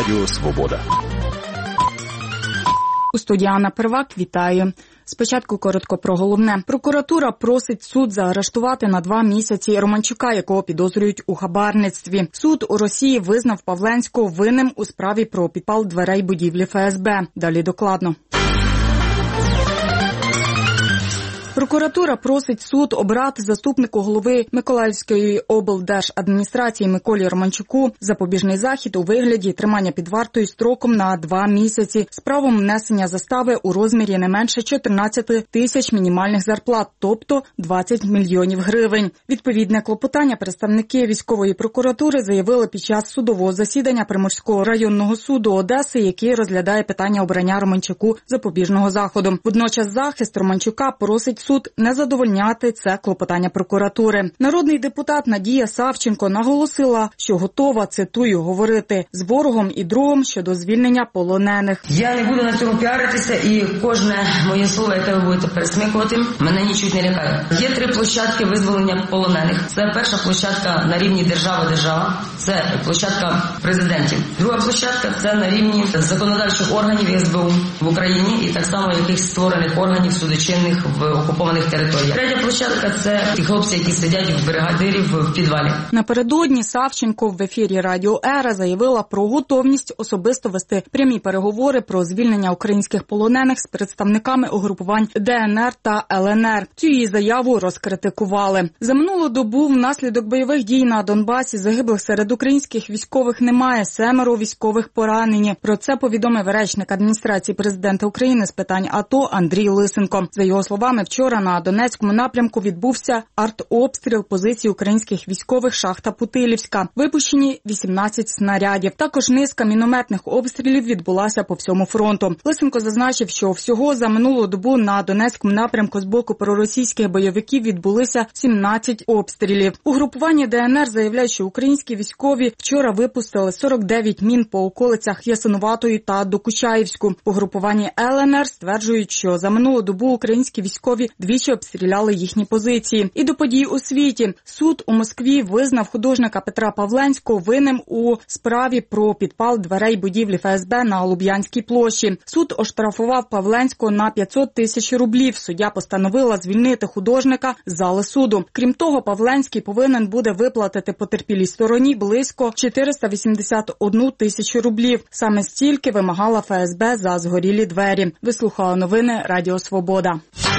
Радіо Свобода. У студії Анна Первак, вітаю. Спочатку коротко про головне. Прокуратура просить суд заарештувати на 2 місяці Романчука, якого підозрюють у хабарництві. Суд у Росії визнав Павленського винним у справі про підпал дверей будівлі ФСБ. Далі докладно. Прокуратура просить суд обрати заступнику голови Миколаївської облдержадміністрації Миколі Романчуку запобіжний захід у вигляді тримання під вартою строком на 2 місяці з правом внесення застави у розмірі не менше 14 тисяч мінімальних зарплат, тобто 20 мільйонів гривень. Відповідне клопотання представники військової прокуратури заявили під час судового засідання Приморського районного суду Одеси, який розглядає питання обрання Романчуку запобіжного заходу. Водночас захист Романчука просить суд не задовольняти це клопотання прокуратури. Народний депутат Надія Савченко наголосила, що готова, цитую, говорити з ворогом і другом щодо звільнення полонених. Я не буду на цьому піаритися, і кожне моє слово, яке ви будете пересмикувати, мене нічуть не лякає. Є 3 площадки визволення полонених. Це перша площадка на рівні держава-держава, це площадка президентів. Друга площадка – це на рівні законодавчих органів СБУ в Україні і так само якихось створених органів судочинних в окупованих територіях. Третя площадка – це ті хлопці, які сидять в бригадирів в підвалі. Напередодні Савченко в ефірі Радіо Ера заявила про готовність особисто вести прямі переговори про звільнення українських полонених з представниками угрупувань ДНР та ЛНР. Цю її заяву розкритикували. За минулу добу внаслідок бойових дій на Донбасі загиблих серед українських військових немає, 7 військових поранені. Про це повідомив речник адміністрації президента України з питань АТО Андрій Лисенко. За його словами, вчора на Донецькому напрямку відбувся артобстріл позицій українських військових шахта Путилівська. Випущені 18 снарядів. Також низка мінометних обстрілів відбулася по всьому фронту. Лисенко зазначив, що всього за минулу добу на Донецькому напрямку з боку проросійських бойовиків відбулися 17 обстрілів. Угрупування ДНР заявляють, що українські військові вчора випустили 49 мін по околицях Ясинуватої та Докучаївську. Угрупування ЛНР стверджують, що за минулу добу українські військові двічі обстріляли їхні позиції. І до подій у світі. Суд у Москві визнав художника Петра Павленського винним у справі про підпал дверей будівлі ФСБ на Луб'янській площі. Суд оштрафував Павленського на 500 тисяч рублів. Суддя постановила звільнити художника з зали суду. Крім того, Павленський повинен буде виплатити потерпілій стороні близько 481 тисячу рублів. Саме стільки вимагала ФСБ за згорілі двері. Ви слухали новини Радіо Свобода.